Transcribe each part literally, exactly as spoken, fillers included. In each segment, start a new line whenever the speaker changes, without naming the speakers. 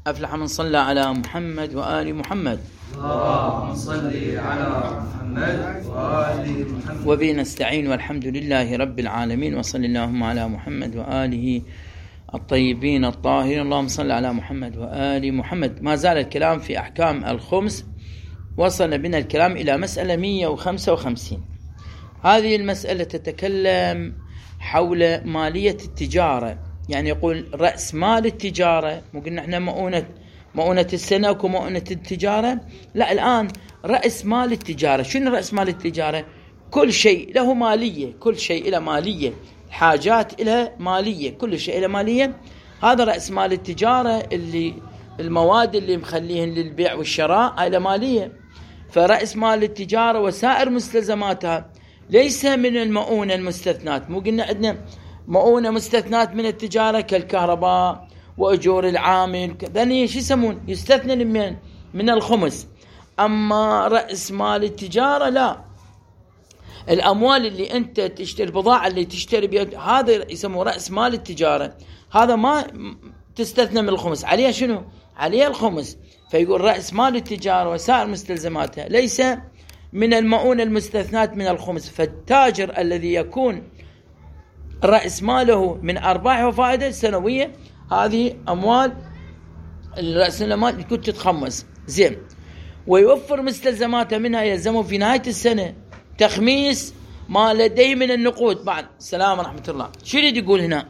أفلح من صلى على محمد وآل محمد.
اللهم صل على محمد وآل محمد.
وبه نستعين والحمد لله رب العالمين، وصل اللهم على محمد وآله الطيبين الطاهرين. اللهم صل على محمد وآل محمد. ما زال الكلام في أحكام الخمس، وصل بنا الكلام إلى مسألة مئة وخمسة وخمسين. هذه المسألة تتكلم حول مالية التجارة، يعني يقول رأس مال التجارة. مو قلنا احنا مؤونة مؤونة السنة ومؤونة التجارة؟ لا، الآن رأس مال التجارة. شنو رأس مال التجارة؟ كل شيء له مالية، كل شيء له مالية، حاجات لها مالية، كل شيء له مالية. هذا رأس مال التجارة، اللي المواد اللي مخليهن للبيع والشراء هاي له مالية. فرأس مال التجارة وسائر مستلزماتها ليس من المؤونة المستثنات. مو قلنا عندنا مؤونة مستثنات من التجارة كالكهرباء وأجور العامل، ذني شو يسمون؟ يستثنى من من الخمس. أما رأس مال التجارة لا، الأموال اللي أنت تشتري، البضاعة اللي تشتري بها، هذا يسموه رأس مال التجارة. هذا ما تستثنى من الخمس، عليها شنو؟ عليها الخمس. فيقول رأس مال التجارة وسائر مستلزماتها ليس من المؤونة المستثنات من الخمس. فالتاجر الذي يكون رأس ماله من أرباح وفائدة سنوية، هذه أموال رأس المال كنت تتخمس زين، ويوفر مستلزماته منها، يلزمه في نهاية السنة تخميس ما لديه من النقود. بعد السلام ورحمة الله. شو يريد يقول هنا؟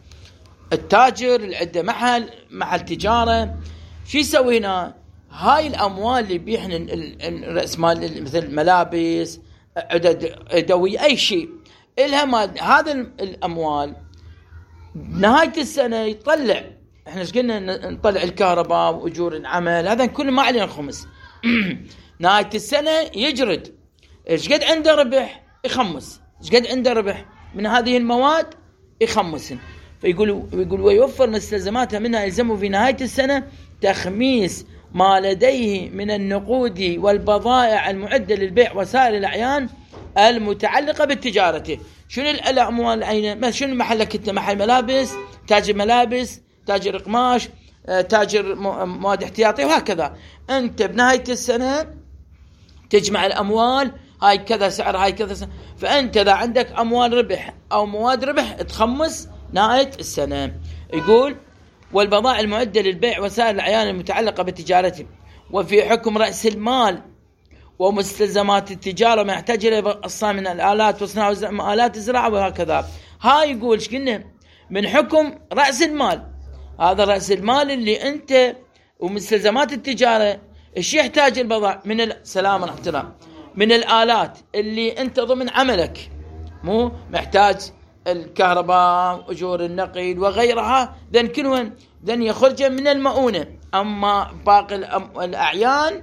التاجر اللي عنده محل محل تجارة، شو يسوي هنا؟ هاي الأموال اللي بيحن رأس مال، مثل ملابس، عدد أدوية، أي شيء إلها مال. هذا الأموال نهاية السنة يطلع، إحنا إيش قلنا؟ نطلع الكهرباء وأجور العمل، هذا كله ما علينا الخمس. نهاية السنة يجرد إيش قد عنده ربح يخمس، إيش قد عنده ربح من هذه المواد يخمسن. فيقول يقول ويوفر مستلزماتها منها، يلزمه في نهاية السنة تخميس ما لديه من النقود والبضائع المعدة للبيع وسائر الأعيان المتعلقة بالتجارة. شنو الأموال العينة؟ شنو محلك انت؟ محل ملابس، تاجر ملابس، تاجر قماش، تاجر مواد احتياطية، وهكذا. انت بنهاية السنة تجمع الأموال، هاي كذا سعر، هاي كذا سعر. فأنت إذا عندك أموال ربح أو مواد ربح تخمس نهاية السنة. يقول والبضائع المعدة للبيع وسائر الأعيان المتعلقة بالتجارة. وفي حكم رأس المال ومستلزمات التجارة ما يحتاج إليه الصانع من الآلات وصناعة آلات الزراعة وهكذا. هاي يقول ايش قلنا؟ من حكم رأس المال. هذا رأس المال اللي أنت ومستلزمات التجارة، ايش يحتاج البضائع من السلام ورحمة الله، من الآلات اللي أنت ضمن عملك، مو محتاج الكهرباء، أجور النقل وغيرها، ذن كلهم ذن يخرج من المؤونة. أما باقي الأعيان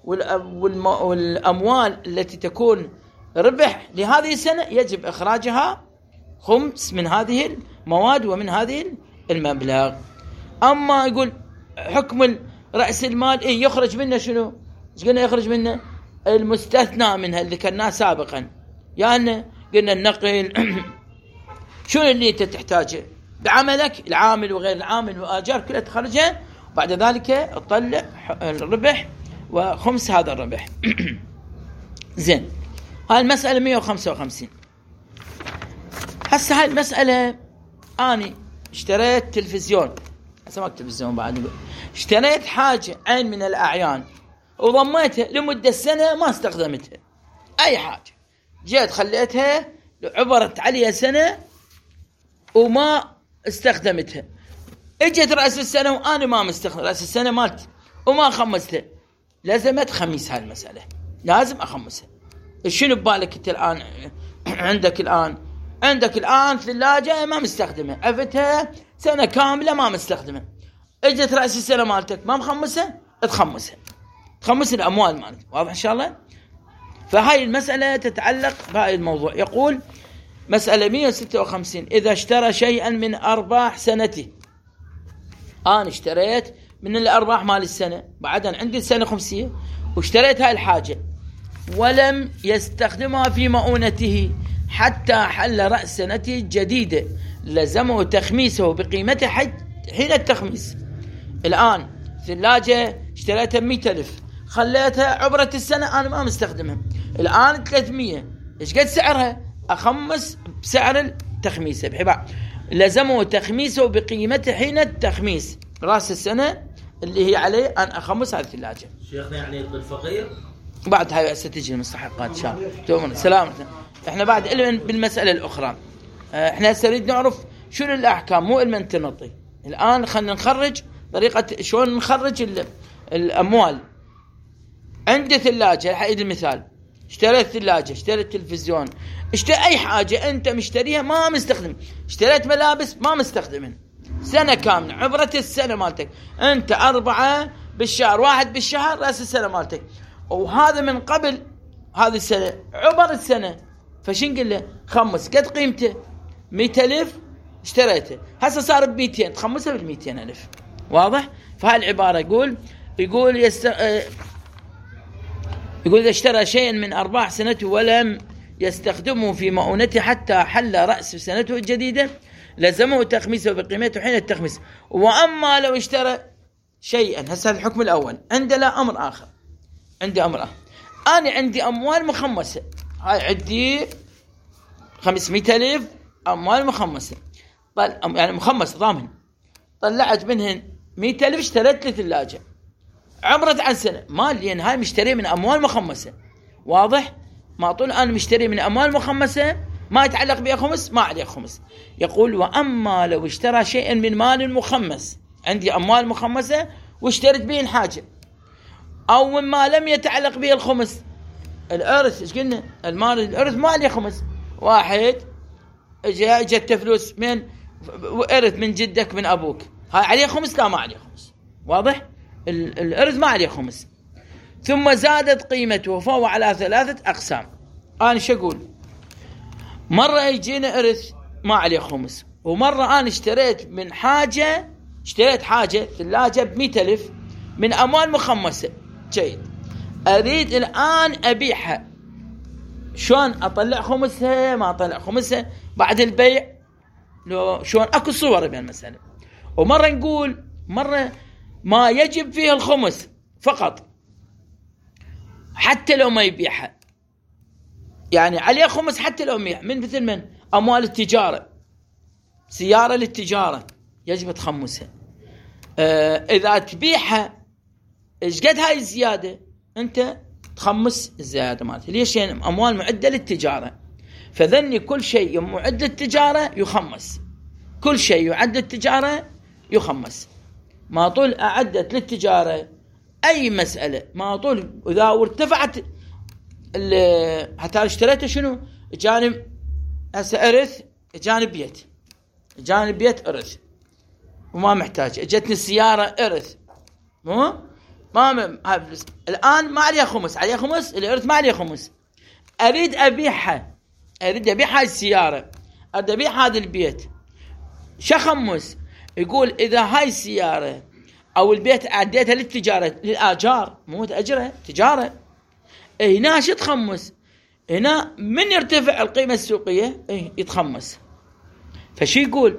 والأموال التي تكون ربح لهذه السنة يجب إخراجها خمس من هذه المواد ومن هذه المبلغ. أما يقول حكم رأس المال إيه يخرج منه شنو؟ إيش قلنا يخرج منه؟ المستثنى منها اللي كنا سابقا، يعني قلنا النقل شنو اللي أنت تحتاجه بعملك، العامل وغير العامل وآجار كلها تخرجها، وبعد ذلك تطلع الربح وخمس هذا الربح. زين، هاي المسألة مئة وخمسة وخمسين. هسه هاي المسألة، أنا اشتريت تلفزيون، سمعت تلفزيون بعد، اشتريت حاجة عين من الأعيان وضميتها لمدة سنة ما استخدمتها، أي حاجة جيت خليتها عبرت عليها سنة وما استخدمتها. اجت رأس السنة وأنا ما مستخدم رأس السنة مالتي وما خمستها، لازم تخميس هاي المسألة، لازم أخمسها. شنو ببالك أنت الآن؟ عندك الآن عندك الآن ثلاجة ما مستخدمة، عفتها سنة كاملة ما مستخدمة، اجت رأس السنة مالتك ما مخمسها، تخمسها، تخمس الأموال مالتك. واضح إن شاء الله؟ فهاي المسألة تتعلق بهاي الموضوع. يقول مسألة مئة وستة وخمسين: إذا اشترى شيئا من أرباح سنته، أنا اشتريت من الأرباح مال السنة، بعدين عندي السنة خمسية واشتريت هاي الحاجة ولم يستخدمها في مؤونته حتى حل رأس سنته الجديدة، لزمه تخميسه بقيمته حين التخميس. الآن ثلاجة اشتريتها بمئة ألف، خليتها عبرة السنة أنا ما مستخدمها، الآن ثلاثمية، إيش قد سعرها؟ أخمس بسعر التخميسة، بحيث لزموا تخميسه بقيمته حين التخميس رأس السنة اللي هي عليه أن أخمس هذه الثلاجة.
شيخنا يعني الفقير
بعد هاي ستجي المستحقات إن شاء الله. سلام. إحنا بعد علم بالمسألة الأخرى، إحنا سنريد نعرف شنو الأحكام، مو علم تنطي. الآن خلينا نخرج طريقة شلون نخرج الأموال. عندي ثلاجة، حقيقة المثال، اشتريت ثلاجة، اشتريت تلفزيون، اشتريت أي حاجة أنت مشتريها ما مستخدم، اشتريت ملابس ما مستخدمين سنة كاملة، عبرة السنة مالتك أنت أربعة بالشهر، واحد بالشهر رأس السنة مالتك، وهذا من قبل هذه السنة عبر السنة، فشين نقول له خمس قد قيمته مئة ألف اشتريته، هسه صار بمئتين، تخمسه بالمئتين ألف. واضح؟ فهاي العبارة يقول يقول يست... يقول إذا اشترى شيئا من أرباح سنته ولم يستخدمه في مؤونته حتى حل رأس سنته الجديدة لزمه تخميسه بقيمته حين التخميس. وأما لو اشترى شيئا، هسه الحكم الأول عندنا أمر آخر، عندي أمر آخر، أنا عندي أموال مخمسة، هاي عندي خمسمائة ألف أموال مخمسة، طل... يعني مخمس ضامن، طلعت منهن مئة ألف اشتريت لي ثلاجة عبرت عن سنة، مال لأن هاي مشتري من أموال مخمسة. واضح؟ ما طول أنا مشتري من أموال مخمسة ما يتعلق بها خمس، ما عليه خمس. يقول وأما لو اشترى شيئا من مال مخمس، عندي أموال مخمسة واشتريت بهن حاجة، أو مما لم يتعلق به الخمس، الإرث، إيش قلنا؟ المال الإرث ما عليه خمس، واحد جت فلوس من إرث من جدك من أبوك، هاي عليه خمس؟ لا ما عليه خمس. واضح؟ الإرث ما عليه خمس. ثم زادت قيمته فهو على ثلاثة أقسام. أنا شو أقول؟ مرة يجينا إرث ما عليه خمس، ومرة أنا اشتريت من حاجة، اشتريت حاجة ثلاجة بمئة ألف من أموال مخمسة، جيد، أريد الآن أبيعها، شلون أطلع خمسها؟ ما أطلع خمسها بعد البيع، لو شلون؟ أكو صور بين المسألة. ومرة نقول مرة ما يجب فيها الخمس فقط حتى لو ما يبيعها، يعني عليه خمس حتى لو يبيع، من مثل من أموال التجارة، سيارة للتجارة يجب تخمسها. آه إذا تبيعها إيش قد هاي الزيادة أنت تخمس الزيادة مالتها. ليش؟ يعني أموال معدة للتجارة، فذني كل شيء معد للتجارة يخمس، كل شيء يعد للتجارة يخمس. ما طول أعدت للتجارة أي مسألة، ما طول إذا ارتفعت حتى اشتريته شنو جانب هسه إرث، جانب بيت، جانب بيت إرث وما محتاج، اجتني السيارة إرث، مو ما الآن ما عليها خمس، عليها خمس الإرث ما عليها خمس، أريد أبيعها، أريد أبيع هاي السيارة، أريد أبيع هذا البيت، شخمس؟ يقول إذا هاي السيارة أو البيت أديتها للتجارة للآجار، مو تأجرها تجارة، هنا شو تخمس؟ هنا من يرتفع القيمة السوقية إيه يتخمس. فشي يقول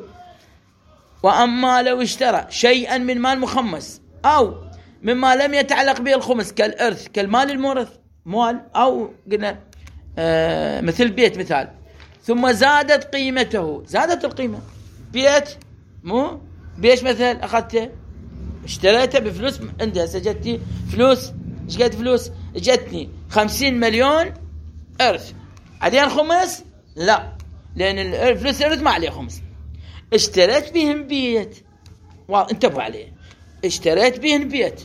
وأما لو اشترى شيئا من مال مخمس أو مما لم يتعلق به الخمس كالإرث كالمال المورث مال، أو قلنا آه مثل بيت مثال، ثم زادت قيمته، زادت القيمة، بيت مو بيش مثل أخذته اشتريته بفلوس عندها، سجدتي فلوس، ايش قد فلوس؟ جتني خمسين مليون إرث، عليها الخمس؟ لا، لأن الفلوس الإرث ما عليها خمس. اشتريت بهم بيت، انتبهوا عليه، اشتريت بهم بيت،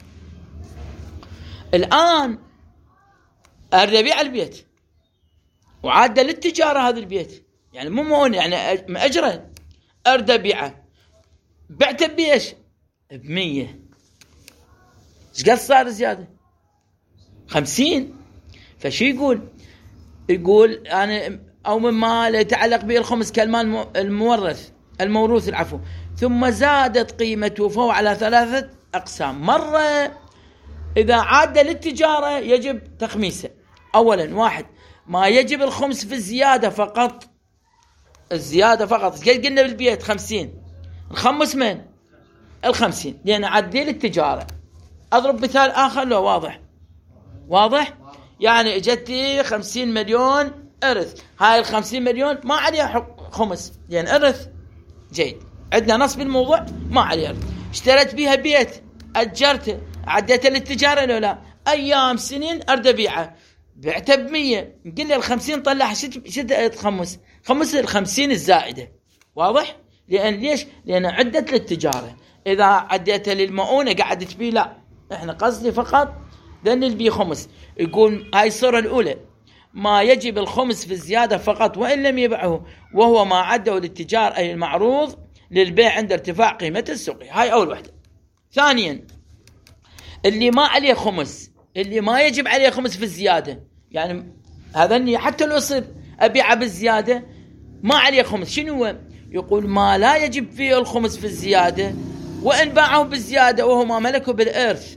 الآن أريد أبيع البيت وعادة للتجارة هذا البيت، يعني مو مون يعني مأجرة، أريد أبيعه، بعته بيش بمية، ايش قد صار زيادة؟ خمسين. فشي يقول؟ يقول أنا أو مما يتعلق به الخمس كالمال المورث الموروث العفو، ثم زادت قيمته فهو على ثلاثة أقسام. مرة إذا عاد للتجارة يجب تخميسه. أولا واحد ما يجب الخمس في الزيادة فقط، الزيادة فقط، قلنا بالبيت خمسين، نخمس من الخمسين لأن عدي للتجارة. أضرب مثال آخر لو واضح واضح يعني اجتي خمسين مليون إرث، هاي الخمسين مليون ما عليها خمس لأن إرث. جيد، عندنا نص بالموضوع ما عليه إرث. اشتريت بيها بيت، أجرته، عديته للتجارة لو لا، أيام سنين أرد أبيعه، بعته بمية، نقول لي الخمسين طلع شد شد خمس خمس الخمسين الزائدة. واضح؟ لأن ليش؟ لأن عدت للتجارة. إذا عديتها للمؤونة قعدت بيه لا، إحنا قصدي فقط ذن البي خمس. يقول هاي الصورة الأولى ما يجب الخمس في الزيادة فقط وإن لم يبعه، وهو ما عده للتجار أي المعروض للبيع عند ارتفاع قيمة السوقي. هاي أول واحدة. ثانيا اللي ما عليه خمس، اللي ما يجب عليه خمس في الزيادة، يعني هذا حتى لو يصير أبيعه بالزيادة ما عليه خمس. شنو هو؟ يقول ما لا يجب فيه الخمس في الزيادة وإن باعه بالزيادة وهو ما ملكه بالإرث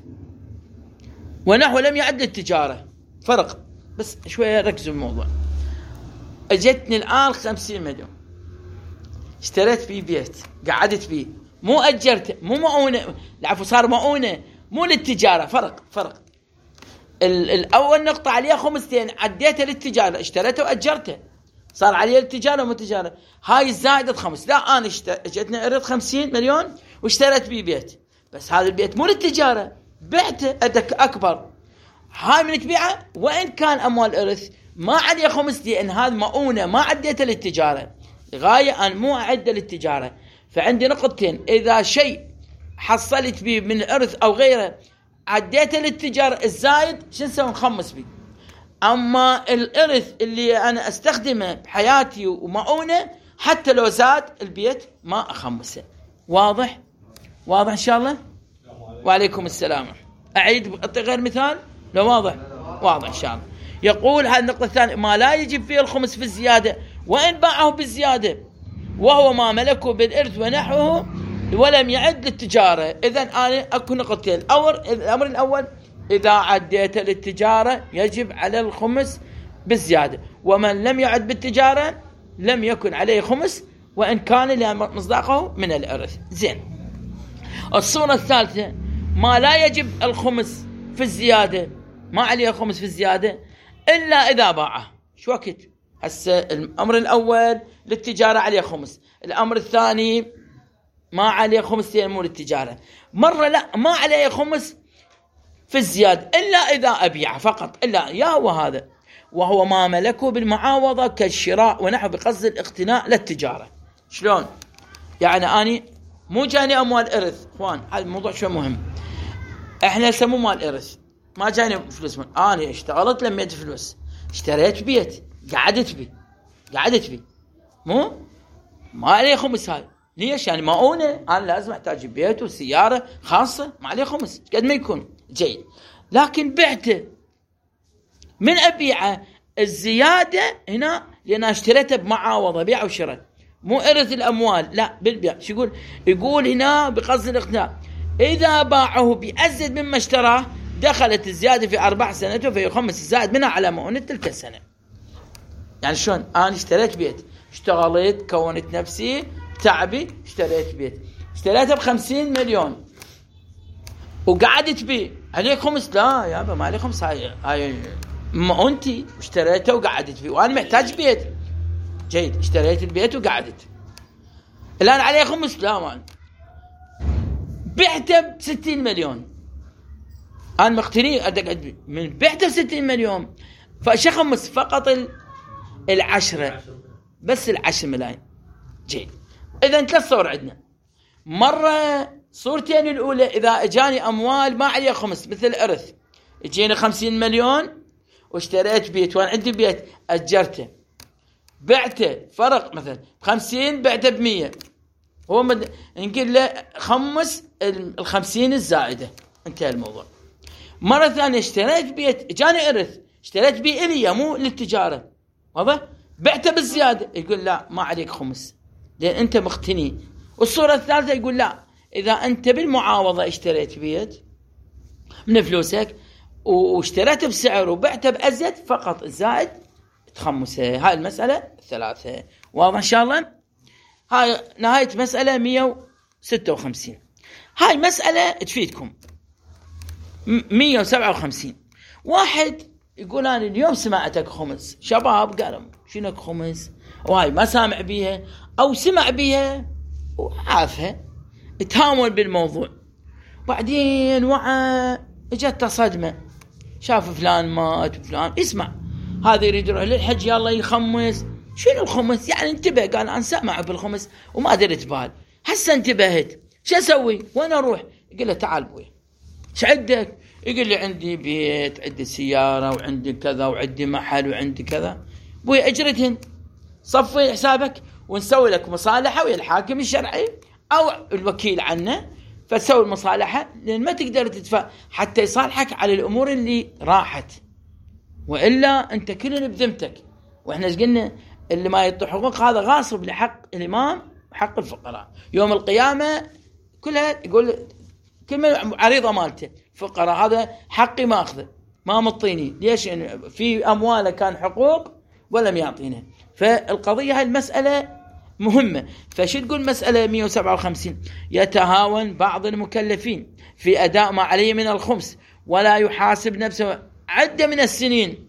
ونحو لم يعد للتجارة. فرق بس شوية ركزوا الموضوع. اجتني الآن خمسين مليون، اشتريت فيه بيت، قعدت فيه، مو أجرته، مو مؤونة، العفو صار مؤونة مو للتجارة. فرق فرق الأول نقطة عليه خمستين، عديته للتجارة، اشتريته وأجرته، صار عليه التجارة ومو تجارة. هاي الزائدة خمس. لا أنا اجتني أريد خمسين مليون واشتريت بيه بيت، بس هذا البيت مو للتجارة، بعته أدك أكبر، هاي من تبيعه وإن كان أموال إرث ما عليه خمس لأن هذا مؤونة ما عديته للتجارة. غاية أن مو أعده للتجارة. فعندي نقطتين، إذا شيء حصلت به من الإرث أو غيره عديته للتجارة الزايد شو نسوي؟ نخمس به. أما الإرث اللي أنا أستخدمه بحياتي ومؤونة حتى لو زاد البيت ما أخمسه. واضح؟ واضح إن شاء الله؟ وعليكم السلام. أعيد غير مثال لو واضح؟ واضح إن شاء الله. يقول هذه النقطة الثانية ما لا يجب فيه الخمس في الزيادة وإن باعه بالزيادة وهو ما ملكه بالإرث ونحوه ولم يعد للتجارة. إذن أنا أكون نقطتين. الأول الأمر الأول إذا عديت للتجارة يجب على الخمس بالزيادة، ومن لم يعد بالتجارة لم يكن عليه خمس وإن كان لمصداقه من الإرث. زين. الصورة الثالثة ما لا يجب الخمس في الزيادة، ما عليه خمس في الزيادة إلا إذا باعه. شو وقت؟ هسه الأمر الأول للتجارة عليه خمس، الأمر الثاني ما عليه خمس مو للتجارة. مرة لا ما عليه خمس في الزيادة إلا إذا أبيعه فقط، إلا يا هو هذا، وهو ما ملكه بالمعاوضة كالشراء ونحو بقصد الاقتناء للتجارة. شلون؟ يعني أني مو جاني أموال إرث، إخوان هذا الموضوع شو مهم. إحنا نسموه مال إرث، ما جاني فلوس. من أنا اشتغلت لميت فلوس، اشتريت بيت، قعدت بي قعدت بي مو ما عليه خمس. هاي ليش؟ يعني مؤونة، أنا لازم أحتاج بيت وسيارة خاصة، ما عليه خمس قد ما يكون. جيد. لكن بعته، من أبيعه الزيادة هنا لأن اشتريته بمعاوضة، بيع وشراء، مو إرث الأموال، لا بالبيع. شو يقول؟ يقول هنا بقصد الاقتناء إذا باعه بأزيد مما اشتراه دخلت الزيادة في أربع سنته فيخمس الزائد منها على مؤونة تلك السنة. يعني شلون؟ أنا اشتريت بيت، اشتغلت، كونت نفسي، تعبي، اشتريت بيت، اشتريته بخمسين مليون وقعدت بيه، عليك خمس؟ لا يابا ما عليك خمس، هاي هاي مؤونتي، اشتريته وقعدت بيه وأنا محتاج بيت. جيد. اشتريت البيت وقعدت، الآن عليه خمس؟ لا ما بعته بستين مليون، أنا مقتني أدق من بعته بستين مليون، فشخمس فقط العشرة بس، العشر ملايين. جيد. إذن ثلاث صور عندنا. مرة صورتين الأولى إذا أجاني أموال ما عليه خمس مثل إرث، يجيني خمسين مليون واشتريت بيت وأنا عندي بيت أجرته بعته، فرق مثلا بخمسين بعته بمية، هو مد... نقول له خمس الخمسين الزائدة، انتهى الموضوع. مرة ثانية اشتريت بيت جاني إرث، اشتريت بيه إلي مو للتجارة، واضح؟ بعته بالزيادة، يقول لا ما عليك خمس لأن أنت مقتني. والصورة الثالثة يقول لا إذا أنت بالمعاوضة اشتريت بيت من فلوسك واشتريته بسعر وبعته بأزيد فقط الزائد تخمسه. هاي المسألة الثلاثة. واضح إن شاء الله؟ هاي نهاية مسألة مية وستة وخمسين. هاي مسألة تفيدكم. مية وسبعة وخمسين واحد يقول أنا اليوم سمعتك خمس، شباب قالوا شنك خمس وهاي ما سامع بيها أو سمع بيها وعافها تهاون بالموضوع، بعدين وعى اجت صدمة، شاف فلان مات وفلان اسمع هذا يريد يروح للحج يلا يخمس. شنو الخمس يعني؟ انتبه، قال أنا سامع بالخمس وما درت بال، هسه انتبهت شو اسوي وين اروح؟ يقول له تعال بوي ايش عندك؟ يقول لي عندي بيت، عندي سيارة، وعندي كذا، وعندي محل، وعندي كذا. بوي اجرتهن، صفي حسابك ونسوي لك مصالحة ويا الحاكم الشرعي او الوكيل عنه، فتسوي المصالحة لان ما تقدر تدفع حتى يصالحك على الامور اللي راحت، والا انت كلنا بذمتك. واحنا ايش قلنا؟ اللي ما يعطي حقوق هذا غاصب لحق الامام وحق الفقراء. يوم القيامة كلها يقول كلمة عريضة مالته، فقراء هذا حقي ما أخذه، ما مطيني ليش؟ يعني في أمواله كان حقوق ولم يعطينا. فالقضية هاي المسألة مهمة. فشو تقول مسألة مية وسبعة وخمسين؟ يتهاون بعض المكلفين في أداء ما عليه من الخمس ولا يحاسب نفسه عدة من السنين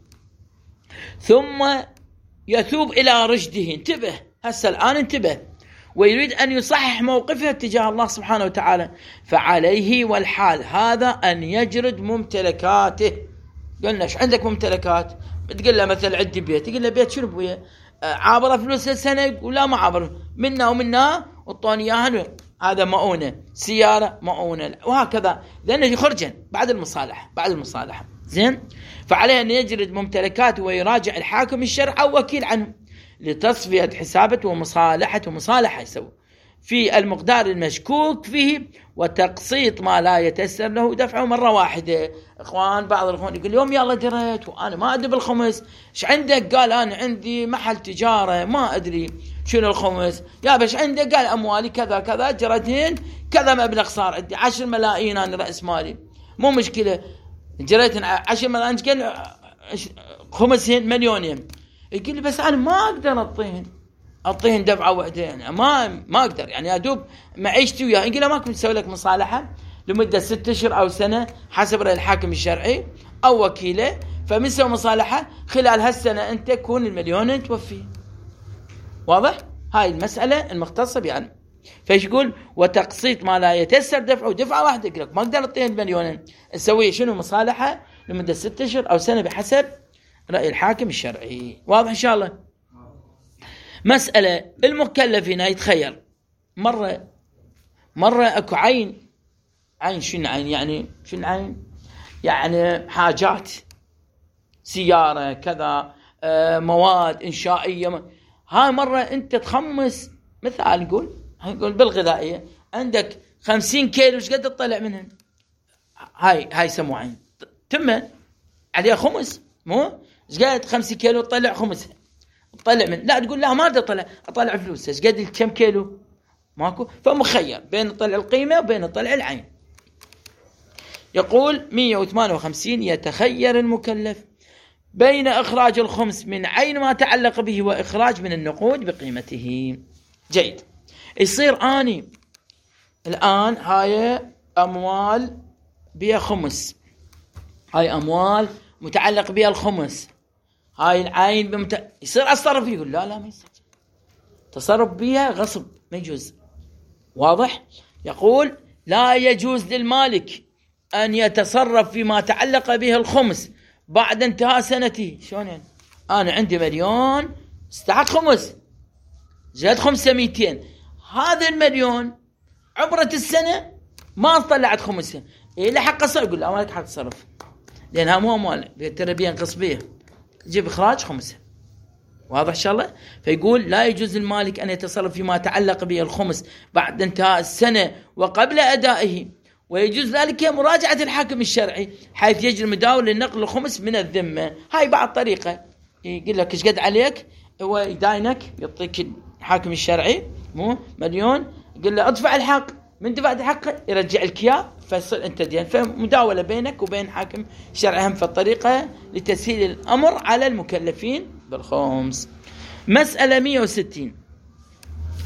ثم يتوب إلى رشده. انتبه هسه الآن انتبه، ويريد أن يصحح موقفه تجاه الله سبحانه وتعالى، فعليه والحال هذا أن يجرد ممتلكاته. قلنا ايش عندك ممتلكات؟ بتقول له مثلا عندي بيت، يقول له بيت شنو بويا؟ عابره فلوس السنة؟ يقول لا ما عابر، منا ومنا وطوني اياها، هذا مؤونة. سيارة مؤونة، وهكذا، لأنه يخرجن بعد المصالحة بعد المصالحة زين. فعليه أن يجرد ممتلكاته ويراجع الحاكم الشرعي أو وكيل عنه لتصفية حسابته ومصالحته. ومصالحة يسوي في المقدار المشكوك فيه وتقسيط ما لا يتيسر له دفعه مرة واحدة. إخوان بعض الإخوان يقول اليوم يلا دريت وأنا ما أدري بالخمس. إيش عندك؟ قال أنا عندي محل تجارة ما أدري شنو الخمس. يا باش عندك؟ قال أموالي كذا كذا جرتين كذا مبلغ صار عندي عشر ملايين أنا رأس مالي، مو مشكلة جريتين عشر ملايين قال خمسين مليونين. يقول لي بس أنا ما أقدر أعطيهن أعطيهن دفعة واحدة، يعني ما ما أقدر، يعني أدوب معيشتي وياه. يقول له ماكو نسوي لك مصالحة لمدة ستة أشهر أو سنة حسب رأي الحاكم الشرعي أو وكيله، فمنسوي مصالحة خلال هالسنة أنت كون المليون توفيه. واضح؟ هاي المسألة المختصة يعني. فايش يقول؟ وتقسيط ما لا يتيسر دفعه دفعة واحدة. يقول لك ما أقدر أعطيه المليون، نسوي شنو مصالحة لمدة ستة أشهر أو سنة بحسب رأي الحاكم الشرعي. واضح إن شاء الله؟ مسألة المكلفين يتخير مرة مرة أكو عين. عين شنو عين يعني؟ شنو عين يعني؟ حاجات، سيارة كذا، آه مواد إنشائية. هاي مرة أنت تخمس، مثال نقول نقول بالغذائية عندك خمسين كيلو، ايش قد تطلع منهن؟ هاي هاي سمو عين تم عليها خمس، مو ايش قد خمسين كيلو تطلع خمسها تطلع من. لا تقول لا ما أقدر أطلع أطلع فلوس، ايش قد كم كيلو؟ ماكو. فمخير بين طلع القيمة وبين طلع العين. يقول مية وثمانية وخمسين يتخير المكلف بين إخراج الخمس من عين ما تعلق به وإخراج من النقود بقيمته. جيد. يصير آني الآن هاي أموال بها خمس، هاي أموال متعلق بها الخمس، هاي العين بمت... يصير أتصرف فيه؟ يقول لا لا ما يصير تصرف بها غصب، ما يجوز. واضح؟ يقول لا يجوز للمالك أن يتصرف فيما تعلق به الخمس بعد انتهاء سنته. شلون يعني؟ أنا عندي مليون استحق خمس، جات خمسة ميتين، هذا المليون عبرت السنة ما طلعت خمسة، إيه لحق أصرف؟ يقول لا ما لك حق تصرف لأنها مو أموال ترى بينقص بيها، جيب إخراج خمسة. واضح إن شاء الله؟ فيقول لا يجوز للمالك أن يتصرف فيما تعلق به الخمس بعد انتهاء السنة وقبل أدائه، ويجوز ذلك مراجعة الحاكم الشرعي حيث يجري المداول لنقل الخمس من الذمة. هاي بعض طريقة، يقول لك إيش قد عليك، هو يداينك يعطيك الحاكم الشرعي مو مليون، يقول له ادفع الحق، من دفعت الحق يرجع لك اياه، فيصير انت دين. فمداولة بينك وبين حاكم شرعي هم في الطريقة لتسهيل الأمر على المكلفين بالخمس. مسألة مية وستين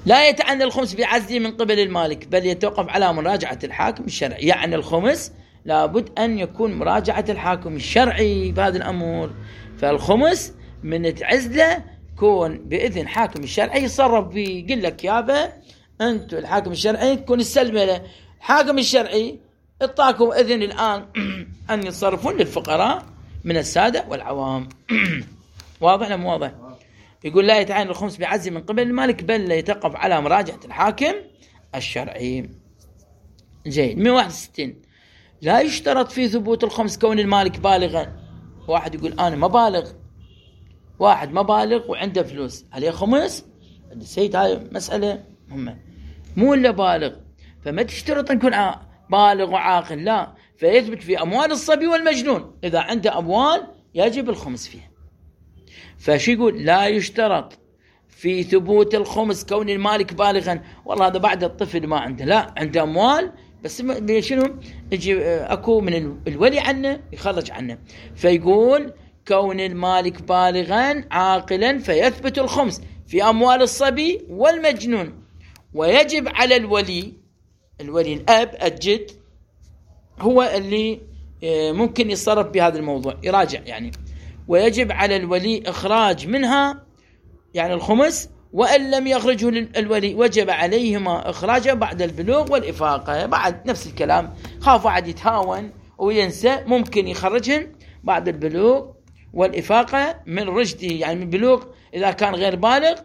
لا يتعنى الخمس بعزله من قبل المالك، بل يتوقف على مراجعة الحاكم الشرعي. يعني الخمس لابد أن يكون مراجعة الحاكم الشرعي بهذا الأمر. فالخمس من تعزله كون بإذن حاكم الشرعي يصرف فيه، يقول لك يابا أنتوا الحاكم الشرعي تكون السلمة له. الحاكم الشرعي اعطاكم إذن الآن أن يتصرفون للفقراء من السادة والعوام. واضح ولا مو واضح؟ يقول لا يتعين الخمس بعزل من قبل المالك، بل يتوقف على مراجعة الحاكم الشرعي. جيد. مئة وواحد وستين. لا يشترط في ثبوت الخمس كون المالك بالغا. واحد يقول أنا ما بالغ، واحد ما بالغ وعنده فلوس عليه خمس، السيد هاي مسألة مهمة، مو إلا بالغ، فما تشترط أن يكون بالغ وعاقل، لا، فيثبت في أموال الصبي والمجنون، إذا عنده أموال يجب الخمس فيها. فشو يقول؟ لا يشترط في ثبوت الخمس كون المالك بالغا. والله هذا بعد الطفل ما عنده، لا، عنده أموال بس شنو يجي أكو من الولي عنه يخرج عنه. فيقول كون المالك بالغا عاقلا فيثبت الخمس في أموال الصبي والمجنون، ويجب على الولي، الولي الأب الجد هو اللي ممكن يتصرف بهذا الموضوع، يراجع يعني، ويجب على الولي إخراج منها يعني الخمس، وإن لم يخرجه الولي وجب عليهما إخراجه بعد البلوغ والإفاقة. بعد نفس الكلام، خاف واحد يتهاون وينسى، ممكن يخرجهن بعد البلوغ والإفاقة من رشده، يعني من بلوغ إذا كان غير بالغ،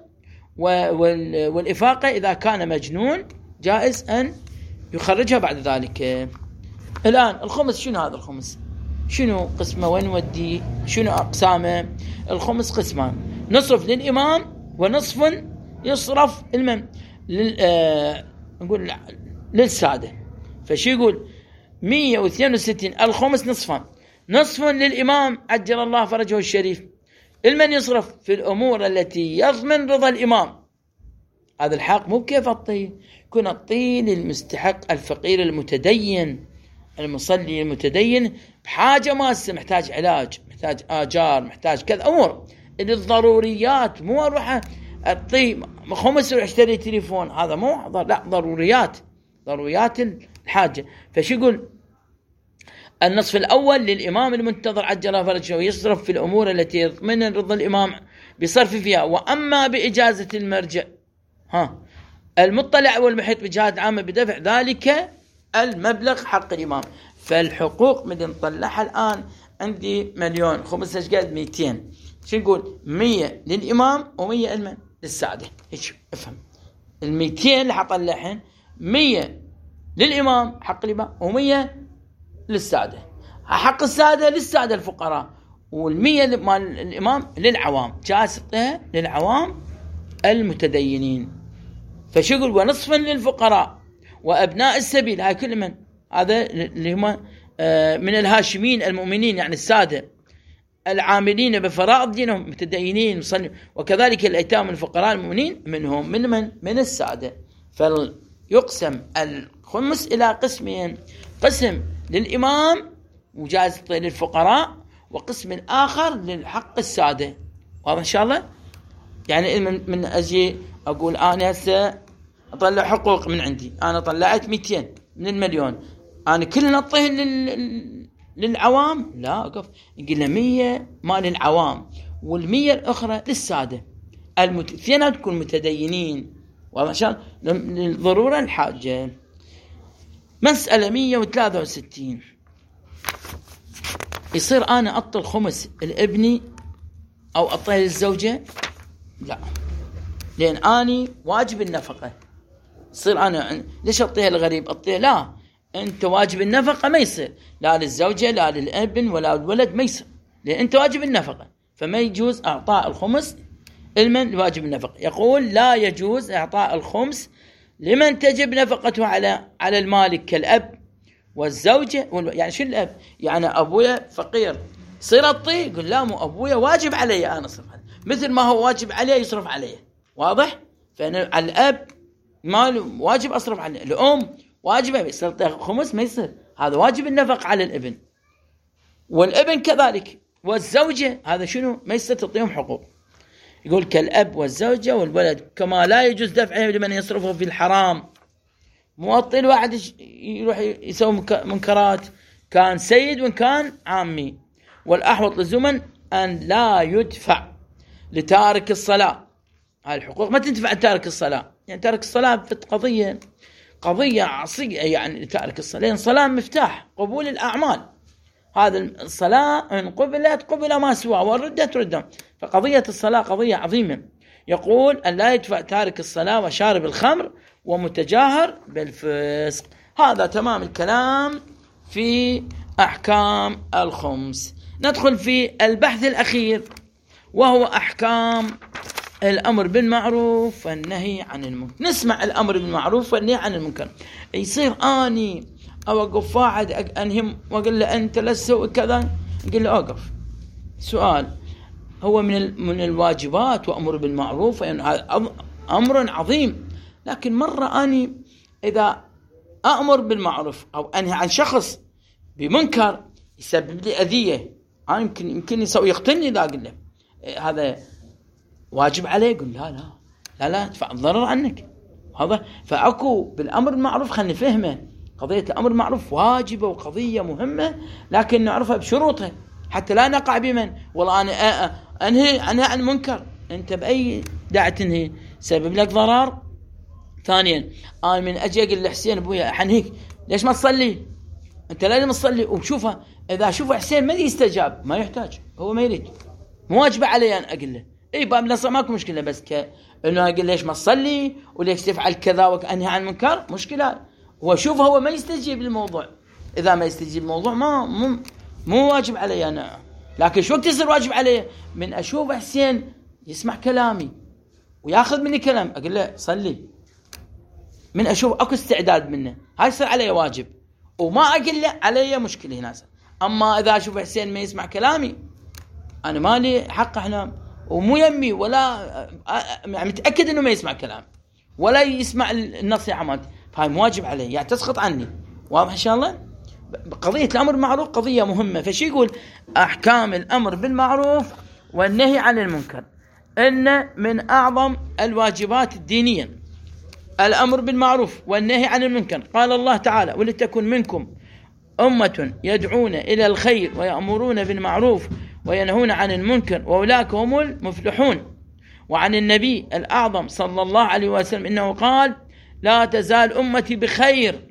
والإفاقة إذا كان مجنون جائز أن يخرجها بعد ذلك. الآن الخمس شنو هذا الخمس؟ شنو قسمه؟ وين ودي؟ شنو أقسامه؟ الخمس قسمان: نصف للإمام ونصف يصرف المن لل... آه... نقول للسادة. فشي يقول مئة واثنين وستين الخمس نصفان: نصف للإمام عجل الله فرجه الشريف، المن يصرف في الأمور التي يضمن رضا الإمام. هذا الحق مو بكيف الطي، يكون الطي للمستحق الفقير المتدين المصلي المتدين بحاجة ماسة، محتاج علاج، محتاج آجار، محتاج كذا أمور الضروريات. مو أروح الطي خمس اشتري تليفون، هذا مو، لا، ضروريات، ضروريات الحاجة. فشو يقول؟ النصف الأول للإمام المنتظر عجل فرجه، ويصرف في الأمور التي يضمن رضا الإمام بصرف فيها. وأما بإجازة المرجع ها المطلع والمحيط بجهات عامة بدفع ذلك المبلغ حق الإمام. فالحقوق من نطلعها الآن عندي مليون، خمسة ايش قد؟ مئتين. شو نقول؟ مية للإمام ومية المن للسادة. ايش افهم؟ المئتين اللي حطلعهن مية للإمام حق الإمام ومية للسادة. حق السادة للسادة الفقراء، والمية مال الإمام للعوام، جاسطها للعوام المتدينين. فشو يقول؟ ونصفا للفقراء وأبناء السبيل، هاي كل من هذا اللي هم من الهاشمين المؤمنين، يعني السادة العاملين بفرائض دينهم متدينين مصلين، وكذلك الأيتام الفقراء المؤمنين منهم من من من السادة. فيقسم الخمس إلى قسمين: قسم للإمام وجائزة للفقراء، وقسم الآخر للحق السادة. واضح إن شاء الله؟ يعني من, من أجي أقول أنا هسه أطلع حقوق من عندي، أنا طلعت مئتين من المليون، أنا كلنا أعطيه لل... للعوام؟ لا، أقف يقول له مية مال العوام والمية الأخرى للسادة المت... تكون متدينين، وعشان للضرورة الحاجة. مسألة مية وثلاثة وستين. يصير أنا أعطي الخمس الابني أو أعطيه للزوجة؟ لا، لأن أني واجب النفقة. يصير أنا ليش أعطيها الغريب؟ أعطيها لا، أنت واجب النفقة ما يصير لا للزوجة لا للابن ولا الولد، ما يصير، لأن أنت واجب النفقة، فما يجوز إعطاء الخمس لمن واجب النفقة. يقول لا يجوز إعطاء الخمس لمن تجب نفقته على على المالك كالأب والزوجة وال... يعني شو الأب؟ يعني أبويا فقير صير أطي، يقول لا، مو أبويا واجب علي أنا أصرف عليه مثل ما هو واجب عليه يصرف عليه. واضح؟ فأنا على الأب مال واجب أصرف عليه، الأم واجب يصير خمس ما يصير، هذا واجب النفق على الابن، والابن كذلك، والزوجة هذا شنو ما يصير تعطيهم حقوق. يقول كالأب والزوجة والولد، كما لا يجوز دفعه لمن يصرفه في الحرام. موطي الواحد يروح يسوي منكرات، كان سيد وإن كان عامي. والأحوط للزمن أن لا يدفع لتارك الصلاة. هاي الحقوق ما تدفع لتارك الصلاة، يعني تارك الصلاة في قضية قضية عصية، يعني تارك الصلاة، لأن الصلاة مفتاح قبول الأعمال. هذا الصلاة إن قبلت قبل ما سواه، وردت ردة. فقضية الصلاة قضية عظيمة. يقول أن لا يدفع تارك الصلاة وشارب الخمر ومتجاهر بالفسق. هذا تمام الكلام في أحكام الخمس. ندخل في البحث الأخير وهو أحكام الأمر بالمعروف والنهي عن المنكر. نسمع الأمر بالمعروف والنهي عن المنكر، يصير أني أوقف واحد أنهم وأقول له أنت لا تسوي كذا، يقول له أوقف. سؤال، هو من من الواجبات وأمر بالمعروف، يعني أمر عظيم، لكن مرة أني إذا أأمر بالمعروف أو أنهي عن شخص بمنكر يسبب لي أذية، أنا يمكن يمكن يسوي يقتلني، إذا أقول له هذا واجب عليه، يقول لا لا لا لا تدفع الضرر عنك. هذا فأكو بالأمر المعروف خلينا نفهمه، قضية الأمر المعروف واجبة وقضية مهمة، لكن نعرفها بشروطها حتى لا نقع بمن والله أنا أنهي عنها عن المنكر. أنت بأي داعي تنهي؟ سبب لك ضرر. ثانيا، أنا من أجي أقول لحسين أبويا حنهيك ليش ما تصلي؟ أنت لازم تصلي. وشوفه إذا شوفه حسين ما يستجاب ما يحتاج، هو ما يريد، مو واجب علي أن أقول له إيه باب نصر ماكو مشكلة، بس كأنه أقول ليش ما تصلي وليش تفعل كذا وأنهي عن المنكر مشكلة. هو شوف هو ما يستجيب للموضوع، إذا ما يستجيب الموضوع ما مو مو واجب علي أنا. لكن شو وقت يصير واجب علي؟ من أشوف حسين يسمع كلامي وياخذ مني كلام أقول له صلي، من أشوف أكو استعداد منه هاي يصير علي واجب، وما أقول له علي مشكلة هنا. أما إذا أشوف حسين ما يسمع كلامي أنا مالي حق هنا، ومو يمي ولا متأكد إنه ما يسمع كلام ولا يسمع النصيحة مالتي، فهاي مواجب عليه، يعني تسقط عني. واضح إن شاء الله؟ قضية الأمر بالمعروف قضية مهمة. فشي يقول أحكام الأمر بالمعروف والنهي عن المنكر، إن من أعظم الواجبات الدينية الأمر بالمعروف والنهي عن المنكر. قال الله تعالى ولتكن منكم أمة يدعون إلى الخير ويأمرون بالمعروف وينهون عن المنكر وأولئك هم المفلحون. وعن النبي الأعظم صلى الله عليه وسلم إنه قال لا تزال أمتي بخير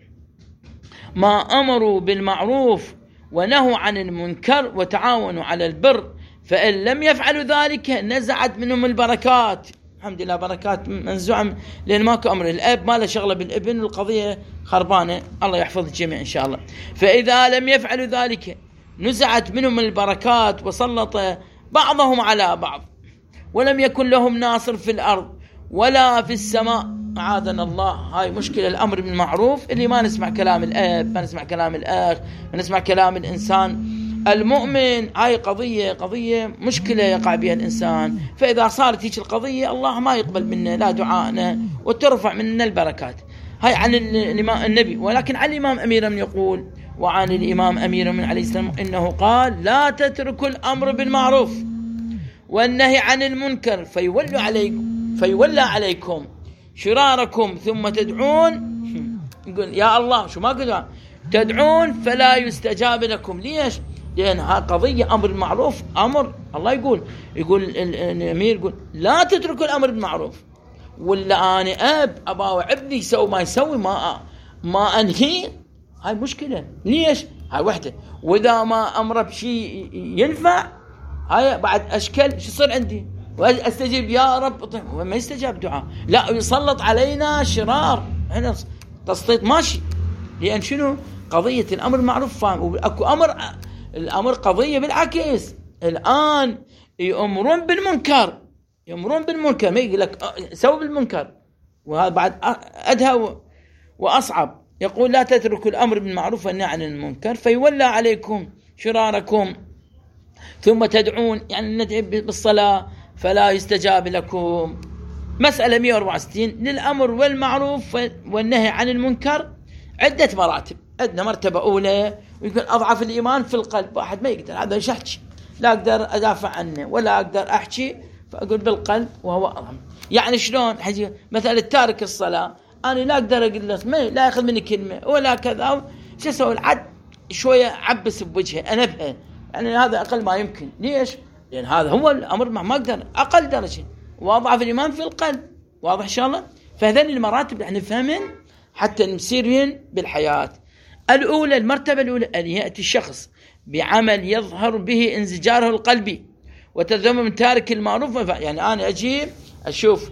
ما أمروا بالمعروف ونهوا عن المنكر وتعاونوا على البر، فإن لم يفعلوا ذلك نزعت منهم البركات. الحمد لله بركات منزوعة، لأن ماكو أمر الأب ما له شغلة بالابن والقضية خربانة، الله يحفظ الجميع إن شاء الله. فإذا لم يفعلوا ذلك نزعت منهم البركات وسلط بعضهم على بعض ولم يكن لهم ناصر في الأرض ولا في السماء. أعاذنا الله. هاي مشكلة الأمر بالمعروف، اللي ما نسمع كلام الأب، ما نسمع كلام الأخ، ما نسمع كلام الإنسان المؤمن. هاي قضية قضية مشكلة يقع بها الإنسان. فإذا صارت هيك القضية الله ما يقبل منا لا دعائنا وترفع منا البركات. هاي عن الإمام النبي. ولكن عن الإمام أمير من يقول وعن الإمام أمير من عليه السلام إنه قال لا تتركوا الأمر بالمعروف والنهي عن المنكر فيولى عليكم فيولى عليكم شراركم ثم تدعون. يقول يا الله شو ما قلنا تدعون فلا يستجاب لكم. ليش؟ لأن ها قضية أمر المعروف أمر الله يقول يقول الأمير يقول لا تتركوا الأمر بالمعروف، ولا أنا أب أبا وعبني يسوي ما يسوي ما ما أنهي. هاي مشكلة. ليش؟ هاي وحدة. وإذا ما أمر بشيء ينفع هاي بعد أشكال شو يصير عندي واستجيب يا رب ما يستجاب دعاء، لا يسلط علينا شرار. هنا تسليط ماشي. لأن شنو قضية الأمر المعروف فاهم، وأكو أمر الأمر قضية بالعكس. الآن يأمرون بالمنكر يأمرون بالمنكر ما يقول لك سوي بالمنكر، وهذا بعد أدهى وأصعب. يقول لا تتركوا الأمر بالمعروف والنهي عن المنكر فيولى عليكم شراركم ثم تدعون، يعني ندعي بالصلاة فلا يستجاب لكم. مسألة مئة وأربعة وستين للأمر والمعروف والنهي عن المنكر عدة مراتب. عندنا مرتبة أولى ويقول أضعف الإيمان في القلب، واحد ما يقدر هذا يشحكي لا أقدر أدافع عنه ولا أقدر أحكي فأقول بالقلب وهو أظهر. يعني شلون حجي مثلا التارك الصلاة أنا لا أقدر أقول له ما لا يأخذ مني كلمة ولا كذا، شو أسوي العد شوية عبس بوجهه أنبهه، يعني هذا أقل ما يمكن. ليش؟ لأن هذا هو الأمر ما أقدر أقل درجة، وأضعف الإيمان في القلب. واضح إن شاء الله؟ فهذين المراتب احنا نفهمن حتى نسيرين بالحياة. الأولى المرتبة الأولى أن يأتي الشخص بعمل يظهر به انزجاره القلبي وتذمم من تارك المعروف. يعني أنا أجي أشوف